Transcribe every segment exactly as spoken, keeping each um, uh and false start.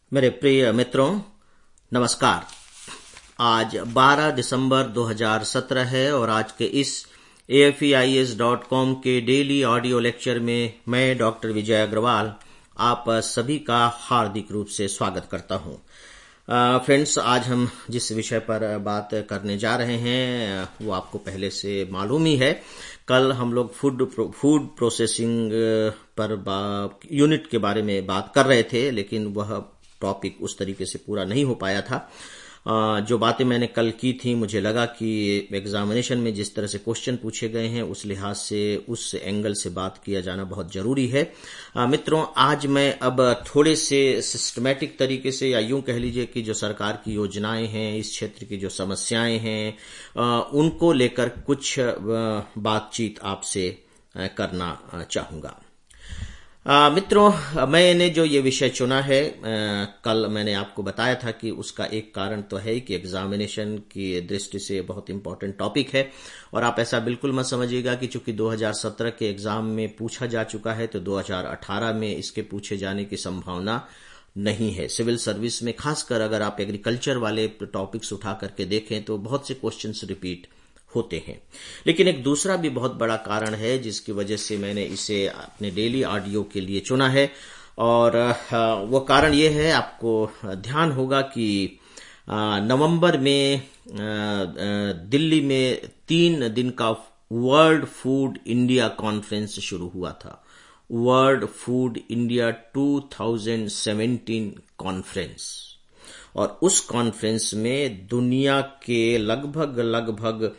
मेरे प्रिय मित्रों, नमस्कार। आज बारह दिसंबर दो हज़ार सत्रह है और आज के इस A F E I S dot com के डेली ऑडियो लेक्चर में मैं डॉक्टर विजय अग्रवाल आप सभी का हार्दिक रूप से स्वागत करता हूं। फ्रेंड्स, आज हम जिस विषय पर बात करने जा रहे हैं वो आपको पहले से मालूम ही है। कल हम लोग फूड फूड प्रोसेसिंग पर यूनिट के बारे में बात कर रहे थे, लेकिन वह टॉपिक उस तरीके से पूरा नहीं हो पाया था। जो बातें मैंने कल की थी, मुझे लगा कि एग्जामिनेशन में जिस तरह से क्वेश्चन पूछे गए हैं उस लिहाज से, उस एंगल से बात किया जाना बहुत जरूरी है। मित्रों, आज मैं अब थोड़े से सिस्टमैटिक तरीके से, या यूं कह लीजिए कि जो सरकार की योजनाएं हैं, इस क्षेत्र की जो समस्याएं हैं, उनको लेकर कुछ बातचीत आपसे करना चाहूंगा। आ, मित्रों, मैंने जो ये विषय चुना है, आ, कल मैंने आपको बताया था कि उसका एक कारण तो है कि एग्जामिनेशन की दृष्टि से बहुत इंपॉर्टेंट टॉपिक है। और आप ऐसा बिल्कुल मत समझिएगा कि चूंकि दो हज़ार सत्रह के एग्जाम में पूछा जा चुका है तो दो हज़ार अठारह में इसके पूछे जाने की संभावना नहीं है। सिविल सर्विस में खासकर अगर आप एग्रीकल्चर वाले टॉपिक्स उठा करके देखें तो बहुत से क्वेश्चंस रिपीट होते हैं। लेकिन एक दूसरा भी बहुत बड़ा कारण है जिसकी वजह से मैंने इसे अपने डेली ऑडियो के लिए चुना है, और वो कारण ये है, आपको ध्यान होगा कि नवंबर में दिल्ली में तीन दिन का वर्ल्ड फूड इंडिया कॉन्फ्रेंस शुरू हुआ था। वर्ल्ड फूड इंडिया दो हज़ार सत्रह कॉन्फ्रेंस, और उस कॉन्फ्रेंस में दुनिया के लगभग लगभग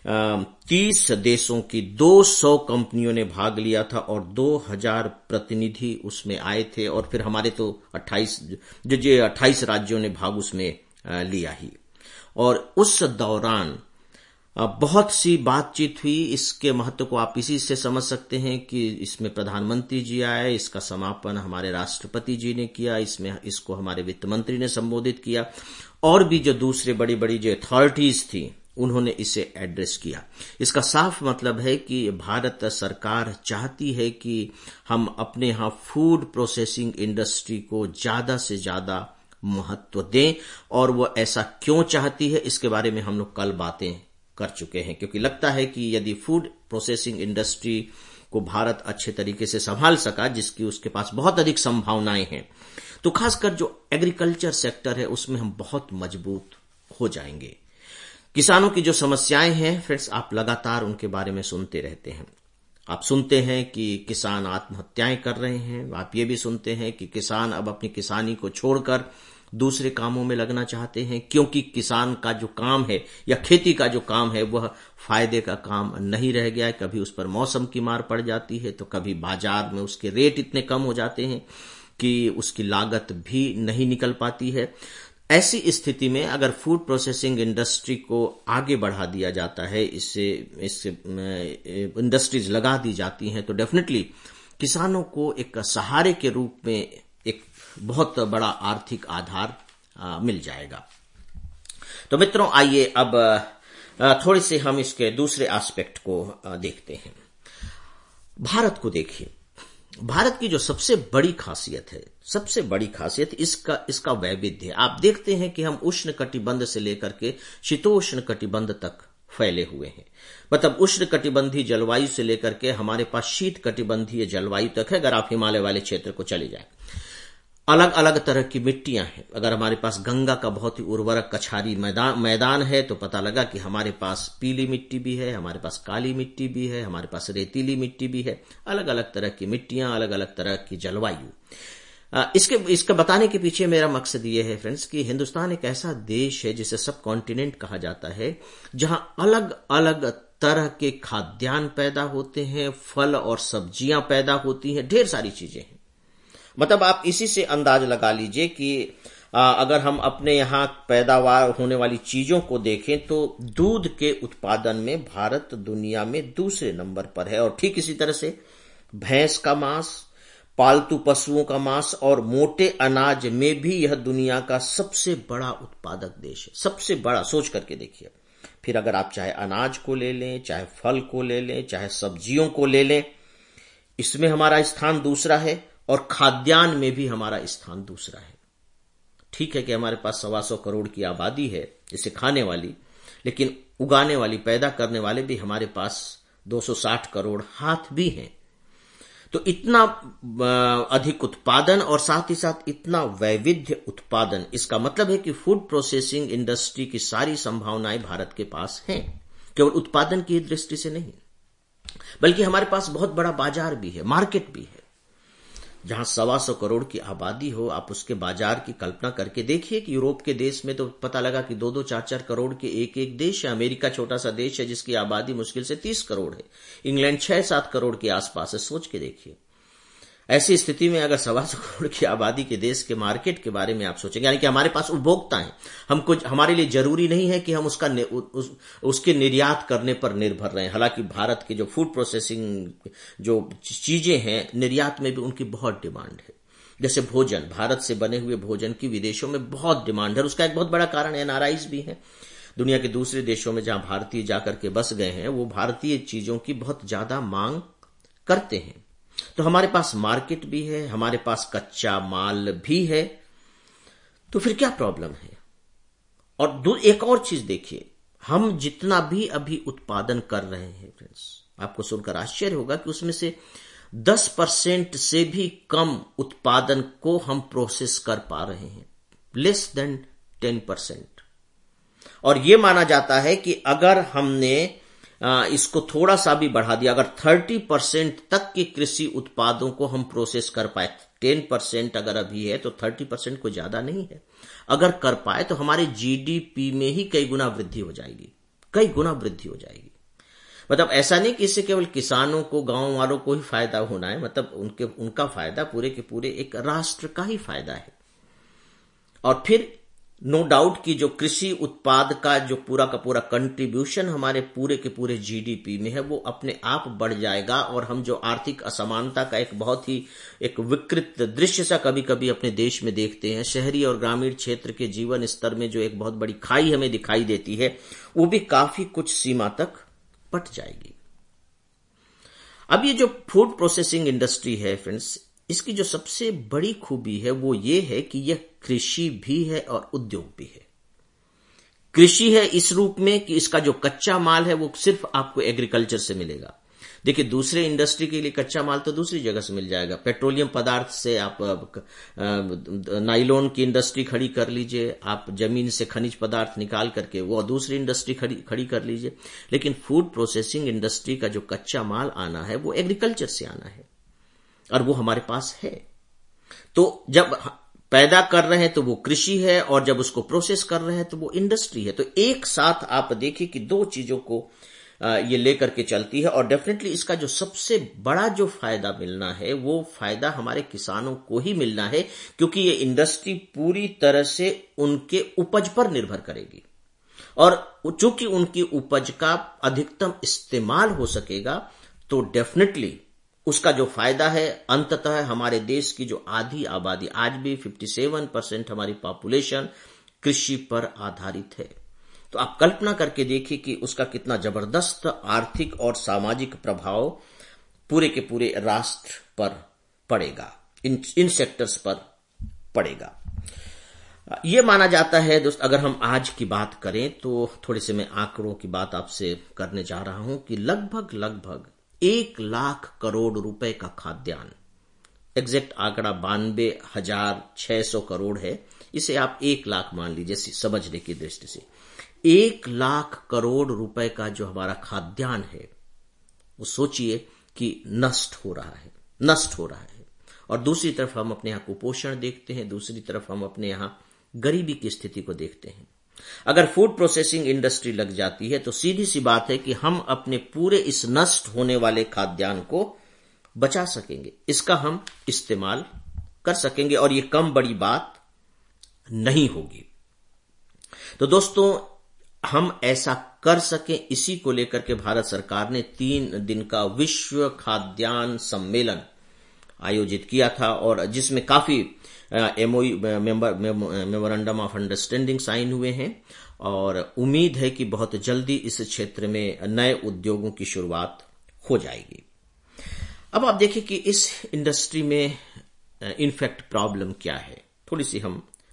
तीस देशों की दो सौ कंपनियों ने भाग लिया था और दो हज़ार प्रतिनिधि उसमें आए थे, और फिर हमारे तो अट्ठाईस जो जो अट्ठाईस राज्यों ने भाग उसमें लिया ही। और उस दौरान बहुत सी बातचीत हुई। इसके महत्व को आप इसी से समझ सकते हैं कि इसमें प्रधानमंत्री जी आए, इसका समापन हमारे राष्ट्रपति जी ने किया, इसमें इसको हमारे वित्त मंत्री ने संबोधित किया, और भी जो दूसरे बड़ी बड़ी जो अथॉरिटीज थी उन्होंने इसे एड्रेस किया। इसका साफ मतलब है कि भारत सरकार चाहती है कि हम अपने यहाँ फूड प्रोसेसिंग इंडस्ट्री को ज्यादा से ज्यादा महत्व दें। और वो ऐसा क्यों चाहती है, इसके बारे में हम लोग कल बातें कर चुके हैं, क्योंकि लगता है कि यदि फूड प्रोसेसिंग इंडस्ट्री को भारत अच्छे तरीके से संभाल सका, जिसकी उसके पास बहुत अधिक संभावनाएं हैं, तो खासकर जो एग्रीकल्चर सेक्टर है उसमें हम बहुत मजबूत हो जाएंगे। किसानों की जो समस्याएं हैं फ्रेंड्स, आप लगातार उनके बारे में सुनते रहते हैं। आप सुनते हैं कि किसान आत्महत्याएं कर रहे हैं, आप ये भी सुनते हैं कि किसान अब अपनी किसानी को छोड़कर दूसरे कामों में लगना चाहते हैं, क्योंकि किसान का जो काम है या खेती का जो काम है वह फायदे का काम नहीं रह गया है। कभी उस पर मौसम की मार पड़ जाती है, तो कभी बाजार में उसके रेट इतने कम हो जाते हैं कि उसकी लागत भी नहीं निकल पाती है। ऐसी स्थिति में अगर फूड प्रोसेसिंग इंडस्ट्री को आगे बढ़ा दिया जाता है, इससे इससे इंडस्ट्रीज लगा दी जाती हैं, तो डेफिनेटली किसानों को एक सहारे के रूप में एक बहुत बड़ा आर्थिक आधार आ, मिल जाएगा। तो मित्रों, आइए अब थोड़े से हम इसके दूसरे एस्पेक्ट को आ, देखते हैं। भारत को देखिए। भारत की जो सबसे बड़ी खासियत है, सबसे बड़ी खासियत इसका इसका वैविध्य। आप देखते हैं कि हम उष्ण कटिबंध से लेकर के शीतोष्ण कटिबंध तक फैले हुए हैं। मतलब उष्ण कटिबंधीय जलवायु से लेकर के हमारे पास शीत कटिबंधीय जलवायु तक है। अगर आप हिमालय वाले क्षेत्र को चले जाएं, अलग अलग तरह की मिट्टियां हैं। अगर हमारे पास गंगा का बहुत ही उर्वरक कछारी मैदान मैदान है तो पता लगा कि हमारे पास पीली मिट्टी भी है, हमारे पास काली मिट्टी भी है, हमारे पास रेतीली मिट्टी भी है। अलग अलग तरह की मिट्टियां, अलग अलग तरह की जलवायु। इसके इसका बताने के पीछे मेरा मकसद ये है फ्रेंड्स कि हिंदुस्तान एक ऐसा देश है जिसे सब कॉन्टिनेंट कहा जाता है, जहां अलग अलग तरह के खाद्यान्न पैदा होते हैं, फल और सब्जियां पैदा होती हैं, ढेर सारी चीजें हैं। मतलब आप इसी से अंदाज लगा लीजिए कि आ, अगर हम अपने यहाँ पैदावार होने वाली चीजों को देखें तो दूध के उत्पादन में भारत दुनिया में दूसरे नंबर पर है। और ठीक इसी तरह से भैंस का मांस, पालतू पशुओं का मांस और मोटे अनाज में भी यह दुनिया का सबसे बड़ा उत्पादक देश है। सबसे बड़ा, सोच करके देखिए। फिर अगर आप चाहे अनाज को ले लें, चाहे फल को ले लें, चाहे सब्जियों को ले लें, इसमें हमारा स्थान दूसरा है, और खाद्यान्न में भी हमारा स्थान दूसरा है। ठीक है कि हमारे पास सवा सौ करोड़ की आबादी है इसे खाने वाली, लेकिन उगाने वाली, पैदा करने वाले भी हमारे पास दो सौ साठ करोड़ हाथ भी हैं। तो इतना अधिक उत्पादन और साथ ही साथ इतना वैविध्य उत्पादन, इसका मतलब है कि फूड प्रोसेसिंग इंडस्ट्री की सारी संभावनाएं भारत के पास हैं, केवल उत्पादन की दृष्टि से नहीं, बल्कि हमारे पास बहुत बड़ा बाजार भी है, मार्केट भी है। जहां सवा सौ करोड़ की आबादी हो, आप उसके बाजार की कल्पना करके देखिए कि यूरोप के देश में तो पता लगा कि दो दो चार चार करोड़ के एक एक देश है। अमेरिका छोटा सा देश है जिसकी आबादी मुश्किल से तीस करोड़ है। इंग्लैंड छह सात करोड़ के आसपास है। सोच के देखिए, ऐसी स्थिति में अगर सवा सौ करोड़ की आबादी के देश के मार्केट के बारे में आप सोचेंगे, यानी कि हमारे पास उपभोक्ता हैं, हमको, हमारे लिए जरूरी नहीं है कि हम उसका उस, उसके निर्यात करने पर निर्भर रहें। हालांकि भारत के जो फूड प्रोसेसिंग जो चीजें हैं, निर्यात में भी उनकी बहुत डिमांड है। जैसे भोजन, भारत से बने हुए भोजन की विदेशों में बहुत डिमांड है। उसका एक बहुत बड़ा कारण एनआरआईज भी है। दुनिया के दूसरे देशों में जहां भारतीय जाकर के बस गए हैं, वो भारतीय चीजों की बहुत ज्यादा मांग करते हैं। तो हमारे पास मार्केट भी है, हमारे पास कच्चा माल भी है, तो फिर क्या प्रॉब्लम है? और एक और चीज देखिए, हम जितना भी अभी उत्पादन कर रहे हैं फ्रेंड्स, आपको सुनकर आश्चर्य होगा कि उसमें से दस परसेंट से भी कम उत्पादन को हम प्रोसेस कर पा रहे हैं, लेस देन टेन परसेंट। और यह माना जाता है कि अगर हमने इसको थोड़ा सा भी बढ़ा दिया, अगर तीस परसेंट तक के कृषि उत्पादों को हम प्रोसेस कर पाए, दस परसेंट अगर अभी है तो तीस परसेंट कोई ज्यादा नहीं है, अगर कर पाए तो हमारे जीडीपी में ही कई गुना वृद्धि हो जाएगी, कई गुना वृद्धि हो जाएगी। मतलब ऐसा नहीं कि इससे केवल किसानों को, गांव वालों को ही फायदा होना है, मतलब उनके उनका फायदा पूरे के पूरे एक राष्ट्र का ही फायदा है। और फिर नो डाउट कि जो कृषि उत्पाद का जो पूरा का पूरा कंट्रीब्यूशन हमारे पूरे के पूरे जीडीपी में है, वो अपने आप बढ़ जाएगा। और हम जो आर्थिक असमानता का एक बहुत ही एक विकृत दृश्य सा कभी कभी अपने देश में देखते हैं, शहरी और ग्रामीण क्षेत्र के जीवन स्तर में जो एक बहुत बड़ी खाई हमें दिखाई देती है, वो भी काफी कुछ सीमा तक पट जाएगी। अब ये जो फूड प्रोसेसिंग इंडस्ट्री है फ्रेंड्स, इसकी जो सबसे बड़ी खूबी है वो ये है कि यह कृषि भी है और उद्योग भी है। कृषि है इस रूप में कि इसका जो कच्चा माल है वो सिर्फ आपको एग्रीकल्चर से मिलेगा। देखिए, दूसरे इंडस्ट्री के लिए कच्चा माल तो दूसरी जगह से मिल जाएगा। पेट्रोलियम पदार्थ से आप नाइलॉन की इंडस्ट्री खड़ी कर लीजिए, आप जमीन से खनिज पदार्थ निकाल करके वो दूसरी इंडस्ट्री खड़ी खड़ी कर लीजिए। लेकिन फूड प्रोसेसिंग इंडस्ट्री का जो कच्चा माल आना है वो एग्रीकल्चर से आना है, और वो हमारे पास है। तो जब पैदा कर रहे हैं तो वो कृषि है, और जब उसको प्रोसेस कर रहे हैं तो वो इंडस्ट्री है। तो एक साथ आप देखिए कि दो चीजों को ये लेकर के चलती है। और डेफिनेटली इसका जो सबसे बड़ा जो फायदा मिलना है वो फायदा हमारे किसानों को ही मिलना है, क्योंकि ये इंडस्ट्री पूरी तरह से उनके उपज पर निर्भर करेगी। और चूंकि उनकी उपज का अधिकतम इस्तेमाल हो सकेगा, तो डेफिनेटली उसका जो फायदा है अंततः हमारे देश की जो आधी आबादी, आज भी सत्तावन परसेंट हमारी पॉपुलेशन कृषि पर आधारित है। तो आप कल्पना करके देखिए कि उसका कितना जबरदस्त आर्थिक और सामाजिक प्रभाव पूरे के पूरे राष्ट्र पर पड़ेगा, इन इन सेक्टर्स पर पड़ेगा। यह माना जाता है दोस्त, अगर हम आज की बात करें तो थोड़े से मैं आंकड़ों की बात आपसे करने जा रहा हूं कि लगभग लगभग एक लाख करोड़ रुपए का खाद्यान्न, एग्जैक्ट आंकड़ा बानवे हजार छह सौ करोड़ है, इसे आप एक लाख मान लीजिए समझने की दृष्टि से। एक लाख करोड़ रुपए का जो हमारा खाद्यान्न है, वो सोचिए कि नष्ट हो रहा है, नष्ट हो रहा है। और दूसरी तरफ हम अपने यहां कुपोषण देखते हैं, दूसरी तरफ हम अपने यहां गरीबी की स्थिति को देखते हैं। अगर फूड प्रोसेसिंग इंडस्ट्री लग जाती है तो सीधी सी बात है कि हम अपने पूरे इस नष्ट होने वाले खाद्यान्न को बचा सकेंगे, इसका हम इस्तेमाल कर सकेंगे, और ये कम बड़ी बात नहीं होगी। तो दोस्तों, हम ऐसा कर सकें, इसी को लेकर के भारत सरकार ने तीन दिन का विश्व खाद्यान्न सम्मेलन आयोजित किया था, और जिसमें काफी MOU memorandum of understanding sign हुए हैं, और उम्मीद है कि बहुत जल्दी इस क्षेत्र में नए उद्योगों की शुरुआत हो जाएगी। अब आप देखिए कि इस इंडस्ट्री में इनफैक्ट प्रॉब्लम क्या है, थोड़ी सी हम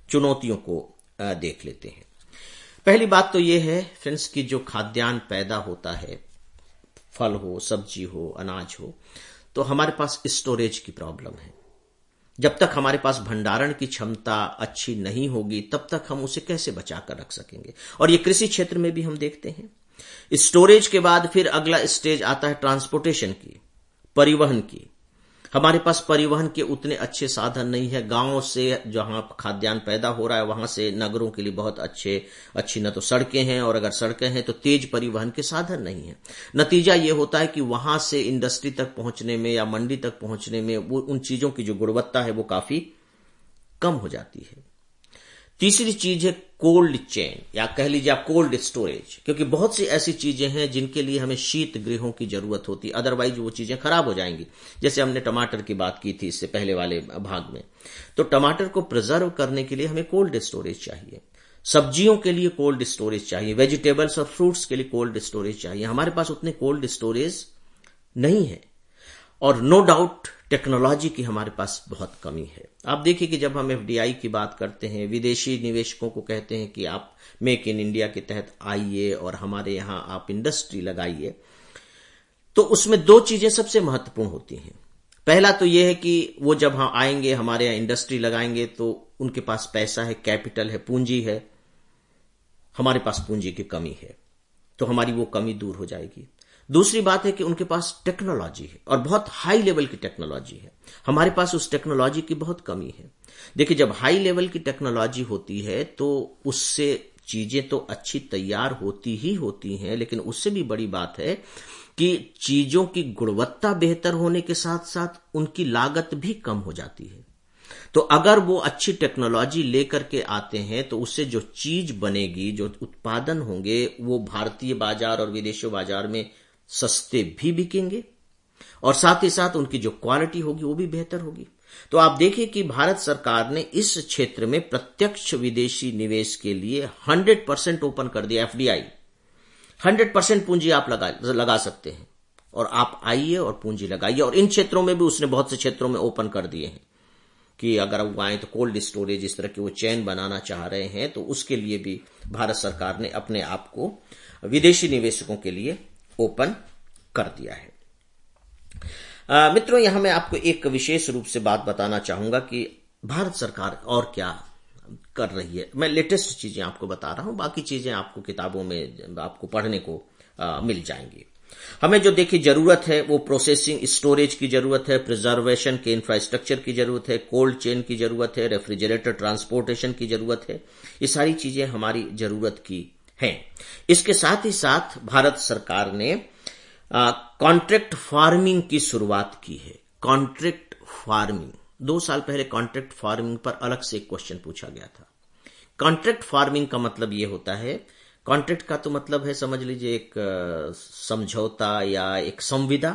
चुनौतियों को देख लेते हैं। पहली बात तो यह है फ्रेंड्स कि जो खाद्यान्न पैदा होता है, फल हो, सब्जी हो, अनाज हो, तो हमारे पास स्टोरेज की प्रॉब्लम है। जब तक हमारे पास भंडारण की क्षमता अच्छी नहीं होगी तब तक हम उसे कैसे बचा कर रख सकेंगे। और ये कृषि क्षेत्र में भी हम देखते हैं। स्टोरेज के बाद फिर अगला स्टेज आता है ट्रांसपोर्टेशन की, परिवहन की। हमारे पास परिवहन के उतने अच्छे साधन नहीं है। गांव से जहां खाद्यान्न पैदा हो रहा है वहां से नगरों के लिए बहुत अच्छे अच्छी न तो सड़कें हैं, और अगर सड़कें हैं तो तेज परिवहन के साधन नहीं है। नतीजा ये होता है कि वहां से इंडस्ट्री तक पहुंचने में या मंडी तक पहुंचने में वो उन चीजों की जो गुणवत्ता है वो काफी कम हो जाती है। तीसरी चीज है कोल्ड चेन, या कह लीजिए आप कोल्ड स्टोरेज, क्योंकि बहुत सी ऐसी चीजें हैं जिनके लिए हमें शीत गृहों की जरूरत होती है, अदरवाइज वो चीजें खराब हो जाएंगी। जैसे हमने टमाटर की बात की थी इससे पहले वाले भाग में, तो टमाटर को प्रिजर्व करने के लिए हमें कोल्ड स्टोरेज चाहिए, सब्जियों के लिए कोल्ड स्टोरेज चाहिए, वेजिटेबल्स और फ्रूट्स के लिए कोल्ड स्टोरेज चाहिए। हमारे पास उतने कोल्ड स्टोरेज नहीं है, और नो डाउट टेक्नोलॉजी की हमारे पास बहुत कमी है। आप देखिए कि जब हम एफडीआई की बात करते हैं, विदेशी निवेशकों को कहते हैं कि आप मेक इन इंडिया के तहत आइए और हमारे यहां आप इंडस्ट्री लगाइए, तो उसमें दो चीजें सबसे महत्वपूर्ण होती हैं। पहला तो यह है कि वो जब हम आएंगे हमारे यहां इंडस्ट्री लगाएंगे तो उनके पास पैसा है, कैपिटल है, पूंजी है। हमारे पास पूंजी की कमी है, तो हमारी वो कमी दूर हो जाएगी। दूसरी बात है कि उनके पास टेक्नोलॉजी है, और बहुत हाई लेवल की टेक्नोलॉजी है। हमारे पास उस टेक्नोलॉजी की बहुत कमी है। देखिए, जब हाई लेवल की टेक्नोलॉजी होती है तो उससे चीजें तो अच्छी तैयार होती ही होती हैं, लेकिन उससे भी बड़ी बात है कि चीजों की गुणवत्ता बेहतर होने के साथ साथ उनकी लागत भी कम हो जाती है। तो अगर वो अच्छी टेक्नोलॉजी लेकर के आते हैं तो उससे जो चीज बनेगी, जो उत्पादन होंगे, वो भारतीय बाजार और विदेशी बाजार में सस्ते भी बिकेंगे, और साथ ही साथ उनकी जो क्वालिटी होगी वो भी बेहतर होगी। तो आप देखिए कि भारत सरकार ने इस क्षेत्र में प्रत्यक्ष विदेशी निवेश के लिए सौ परसेंट ओपन कर दिया। एफडीआई सौ परसेंट पूंजी आप लगा लगा सकते हैं, और आप आइए और पूंजी लगाइए। और इन क्षेत्रों में भी उसने बहुत से क्षेत्रों में ओपन कर दिए हैं कि अगर वो आए तो कोल्ड स्टोरेज इस तरह की वो चेन बनाना चाह रहे हैं, तो उसके लिए भी भारत सरकार ने अपने आप को विदेशी निवेशकों के लिए ओपन कर दिया है। आ, मित्रों, यहां मैं आपको एक विशेष रूप से बात बताना चाहूंगा कि भारत सरकार और क्या कर रही है। मैं लेटेस्ट चीजें आपको बता रहा हूं, बाकी चीजें आपको किताबों में आपको पढ़ने को आ, मिल जाएंगी। हमें जो देखिए जरूरत है वो प्रोसेसिंग स्टोरेज की जरूरत है, प्रिजर्वेशन के इंफ्रास्ट्रक्चर की जरूरत है, कोल्ड चेन की जरूरत है, रेफ्रिजरेटर ट्रांसपोर्टेशन की जरूरत है। ये सारी चीजें हमारी जरूरत की हैं। इसके साथ ही साथ भारत सरकार ने कॉन्ट्रैक्ट फार्मिंग की शुरुआत की है। कॉन्ट्रैक्ट फार्मिंग, दो साल पहले कॉन्ट्रैक्ट फार्मिंग पर अलग से एक क्वेश्चन पूछा गया था। कॉन्ट्रैक्ट फार्मिंग का मतलब यह होता है, कॉन्ट्रैक्ट का तो मतलब है समझ लीजिए एक समझौता या एक संविदा,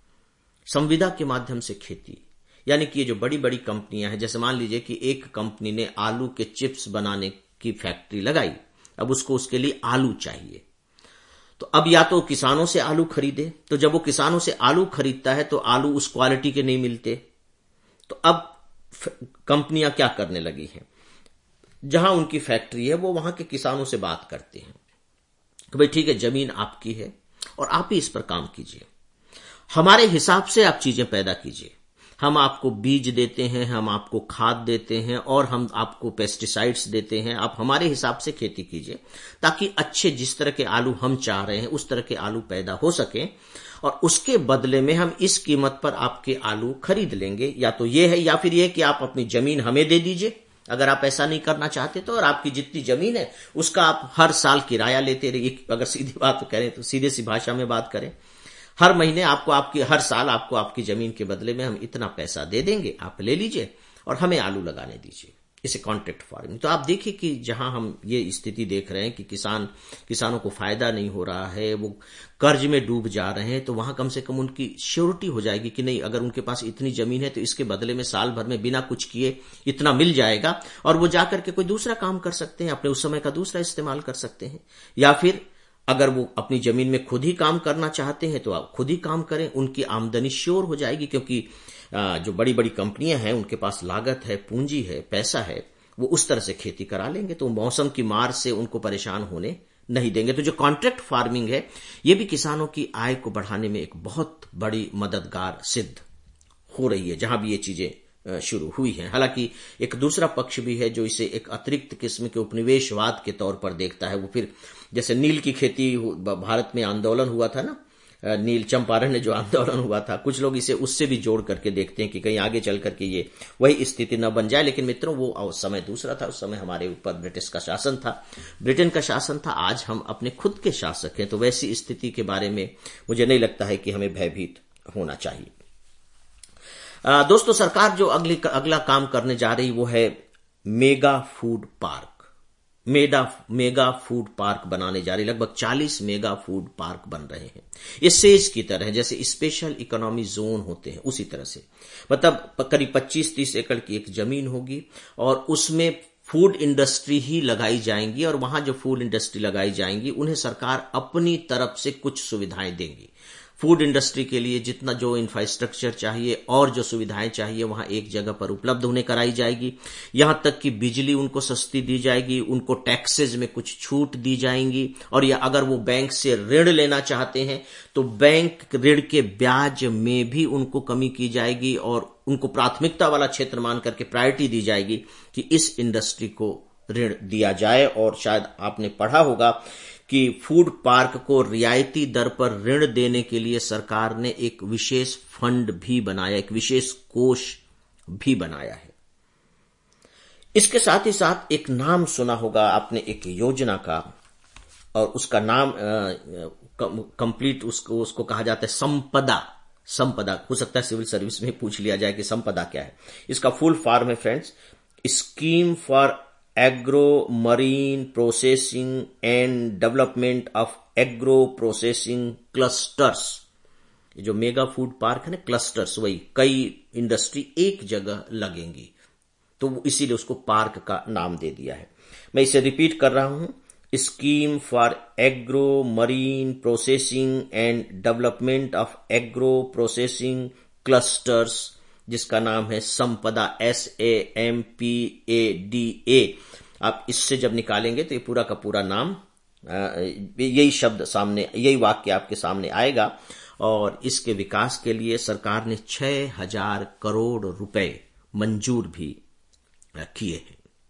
संविदा के माध्यम से खेती। यानी कि ये जो बड़ी बड़ी कंपनियां हैं, जैसे मान लीजिए कि एक कंपनी ने आलू के चिप्स बनाने की फैक्ट्री लगाई, अब उसको उसके लिए आलू चाहिए, तो अब या तो किसानों से आलू खरीदे, तो जब वो किसानों से आलू खरीदता है तो आलू उस क्वालिटी के नहीं मिलते, तो अब कंपनियां क्या करने लगी हैं, जहां उनकी फैक्ट्री है वो वहां के किसानों से बात करते हैं कि भाई ठीक है, जमीन आपकी है और आप ही इस पर काम कीजिए, हमारे हिसाब से आप चीजें पैदा कीजिए, हम आपको बीज देते हैं, हम आपको खाद देते हैं और हम आपको पेस्टिसाइड्स देते हैं, आप हमारे हिसाब से खेती कीजिए ताकि अच्छे जिस तरह के आलू हम चाह रहे हैं उस तरह के आलू पैदा हो सके, और उसके बदले में हम इस कीमत पर आपके आलू खरीद लेंगे। या तो ये है, या फिर ये कि आप अपनी जमीन हमें दे दीजिए अगर आप ऐसा नहीं करना चाहते तो, और आपकी जितनी जमीन है उसका आप हर साल किराया लेते रहिए। अगर सीधी बात करें तो, सीधे सी भाषा में बात करें, हर महीने आपको आपकी हर साल आपको आपकी जमीन के बदले में हम इतना पैसा दे देंगे, आप ले लीजिए और हमें आलू लगाने दीजिए। इसे कॉन्ट्रैक्ट फार्मिंग। तो आप देखिए कि जहां हम ये स्थिति देख रहे हैं कि किसान किसानों को फायदा नहीं हो रहा है, वो कर्ज में डूब जा रहे हैं, तो वहां कम से कम उनकी श्योरिटी हो जाएगी कि नहीं, अगर उनके पास इतनी जमीन है तो इसके बदले में साल भर में बिना कुछ किए इतना मिल जाएगा, और वो जाकर के कोई दूसरा काम कर सकते हैं, अपने उस समय का दूसरा इस्तेमाल कर सकते हैं। या फिर अगर वो अपनी जमीन में खुद ही काम करना चाहते हैं तो आप खुद ही काम करें, उनकी आमदनी श्योर हो जाएगी, क्योंकि जो बड़ी बड़ी कंपनियां हैं उनके पास लागत है, पूंजी है, पैसा है, वो उस तरह से खेती करा लेंगे, तो मौसम की मार से उनको परेशान होने नहीं देंगे। तो जो कॉन्ट्रैक्ट फार्मिंग है, ये भी किसानों की आय को बढ़ाने में एक बहुत बड़ी मददगार सिद्ध हो रही है, जहां भी ये चीजें शुरू हुई हैं। हालांकि एक दूसरा पक्ष भी है जो इसे एक अतिरिक्त किस्म के उपनिवेशवाद के तौर पर देखता है। वो फिर जैसे नील की खेती, भारत में आंदोलन हुआ था ना, नील चंपारण में जो आंदोलन हुआ था, कुछ लोग इसे उससे भी जोड़ करके देखते हैं कि कहीं आगे चल करके ये वही स्थिति न बन जाए। लेकिन मित्रों, वो समय दूसरा था, उस समय हमारे ऊपर ब्रिटिश का शासन था, ब्रिटेन का शासन था। आज हम अपने खुद के शासक हैं, तो वैसी स्थिति के बारे में मुझे नहीं लगता है कि हमें भयभीत होना चाहिए। आ, दोस्तों, सरकार जो अगली अगला काम करने जा रही वो है mega food park. Mega mega food park बनाने जा रही, लगभग चालीस मेगा फूड पार्क बन रहे हैं। ये सेज की तरह, जैसे स्पेशल इकोनॉमी जोन होते हैं उसी तरह से, मतलब करीब पच्चीस तीस एकड़ की एक जमीन होगी और उसमें फूड इंडस्ट्री ही लगाई जाएंगी, और वहां जो फूड इंडस्ट्री लगाई जाएंगी उन्हें सरकार अपनी तरफ से कुछ सुविधाएं देंगी। फूड इंडस्ट्री के लिए जितना जो इंफ्रास्ट्रक्चर चाहिए और जो सुविधाएं चाहिए वहां एक जगह पर उपलब्ध उन्हें कराई जाएगी। यहां तक कि बिजली उनको सस्ती दी जाएगी, उनको टैक्सेज में कुछ छूट दी जाएंगी, और या अगर वो बैंक से ऋण लेना चाहते हैं तो बैंक ऋण के ब्याज में भी उनको कमी की जाएगी, और उनको प्राथमिकता वाला क्षेत्र मान करके प्रायोरिटी दी जाएगी कि इस इंडस्ट्री को ऋण दिया जाए। और शायद आपने पढ़ा होगा कि फूड पार्क को रियायती दर पर ऋण देने के लिए सरकार ने एक विशेष फंड भी बनाया, एक विशेष कोष भी बनाया है। इसके साथ ही साथ एक नाम सुना होगा आपने एक योजना का, और उसका नाम कंप्लीट उसको उसको कहा जाता है संपदा। संपदा हो सकता है सिविल सर्विस में पूछ लिया जाए कि संपदा क्या है। इसका फुल फॉर्म है friends, scheme for agro marine processing and development of agro processing clusters. ये जो मेगा फूड पार्क है ना, क्लस्टर्स, वही कई इंडस्ट्री एक जगह लगेंगी, तो इसीलिए उसको पार्क का नाम दे दिया है। मैं इसे रिपीट कर रहा हूं, scheme for agro marine processing and development of agro processing clusters, जिसका नाम है Sampada, S A M P A D A. आप इससे जब निकालेंगे तो ये पूरा का पूरा नाम, यही शब्द सामने, यही वाक्य आपके सामने आएगा। और इसके विकास के लिए सरकार ने छह हजार करोड़ रुपए मंजूर भी किए हैं।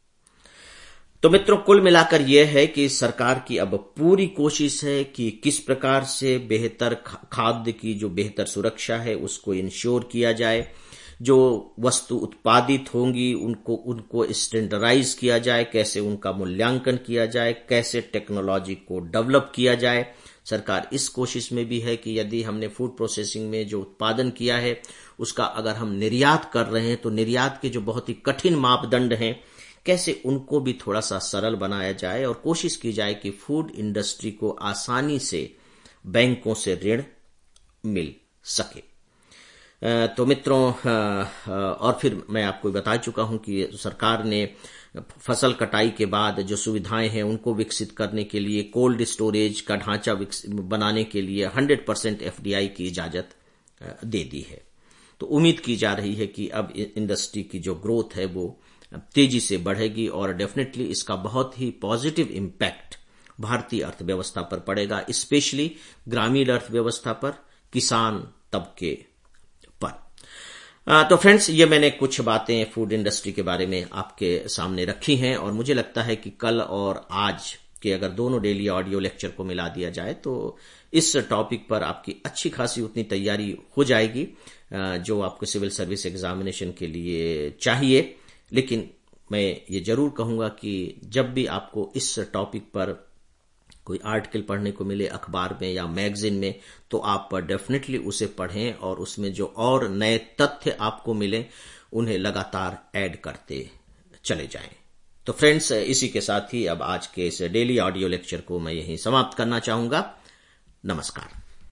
तो मित्रों, कुल मिलाकर यह है कि सरकार की अब पूरी कोशिश है कि किस प्रकार से बेहतर खाद्य की जो बेहतर सुरक्षा है उसको इंश्योर किया जाए, जो वस्तु उत्पादित होंगी उनको उनको स्टैंडर्डाइज किया जाए, कैसे उनका मूल्यांकन किया जाए, कैसे टेक्नोलॉजी को डेवलप किया जाए। सरकार इस कोशिश में भी है कि यदि हमने फूड प्रोसेसिंग में जो उत्पादन किया है उसका अगर हम निर्यात कर रहे हैं तो निर्यात के जो बहुत ही कठिन मापदंड हैं, कैसे उनको भी थोड़ा सा सरल बनाया जाए, और कोशिश की जाए कि फूड इंडस्ट्री को आसानी से बैंकों से ऋण मिल सके। तो मित्रों, और फिर मैं आपको बता चुका हूं कि सरकार ने फसल कटाई के बाद जो सुविधाएं हैं उनको विकसित करने के लिए कोल्ड स्टोरेज का ढांचा बनाने के लिए सौ परसेंट एफ डी आई की इजाजत दे दी है। तो उम्मीद की जा रही है कि अब इंडस्ट्री की जो ग्रोथ है वो तेजी से बढ़ेगी, और डेफिनेटली इसका बहुत ही पॉजिटिव इम्पैक्ट भारतीय अर्थव्यवस्था पर पड़ेगा, स्पेशली ग्रामीण अर्थव्यवस्था पर, किसान तबके पर। तो फ्रेंड्स, ये मैंने कुछ बातें फूड इंडस्ट्री के बारे में आपके सामने रखी हैं, और मुझे लगता है कि कल और आज के अगर दोनों डेली ऑडियो लेक्चर को मिला दिया जाए तो इस टॉपिक पर आपकी अच्छी खासी उतनी तैयारी हो जाएगी जो आपको सिविल सर्विस एग्जामिनेशन के लिए चाहिए। लेकिन मैं ये जरूर कहूंगा कि जब भी आपको इस टॉपिक पर कोई आर्टिकल पढ़ने को मिले अखबार में या मैगजीन में, तो आप डेफिनेटली उसे पढ़ें, और उसमें जो और नए तथ्य आपको मिले उन्हें लगातार ऐड करते चले जाएं। तो फ्रेंड्स, इसी के साथ ही अब आज के इस डेली ऑडियो लेक्चर को मैं यहीं समाप्त करना चाहूंगा। नमस्कार।